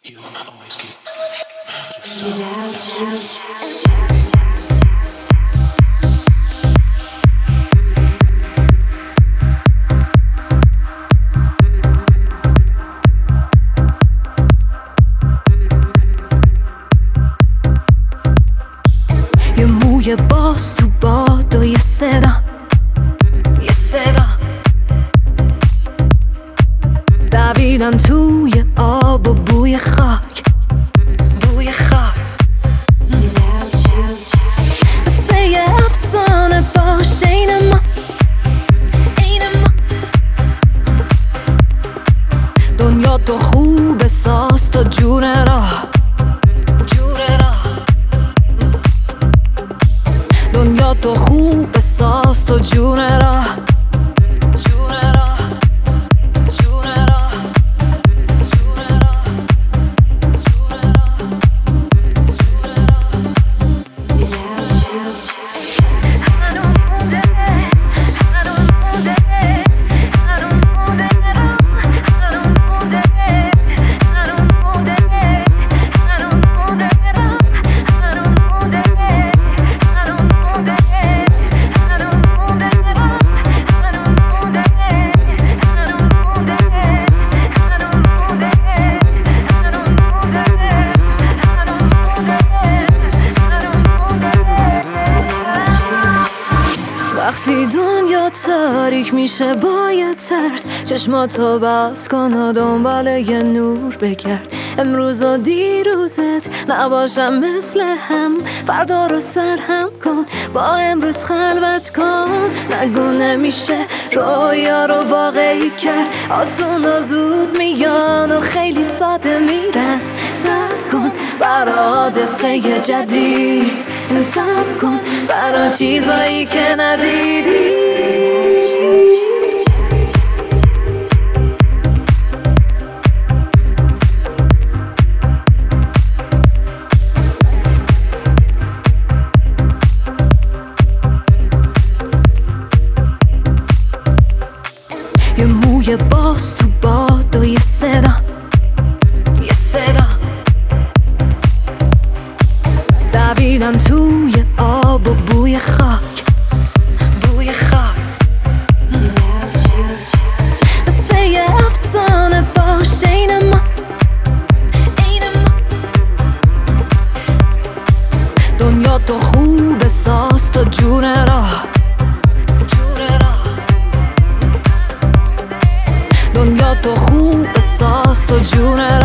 یه موی باز تو باد و یه صدا دویدم توی آب و بوی خاک مثل یه افسانه باشه این ما دنیا تو خوبه ساز تا جون راه دنیا تو خوبه ساز تا جون راه وقتی دنیا تاریک میشه با یه ترس چشماتو بس کن و دنبال یه نور بگرد امروز و دیروزت نباشم مثل هم فردا رو سرهم کن با امروز خلوت کن نگو نمیشه رویا رو واقعی کرد آسون و زود میان و خیلی ساده میرن صبر کن برا حادثه جدید صبر کن برا چیزایی که ندیدی یه موی باز تو باد و یه صدا دویدم توی آب و بوی خاک مثل یه افسانه باشه این ما دنیا تو خوبه ساز تا جون راه دنیا تو خوبه ساز تا جون راه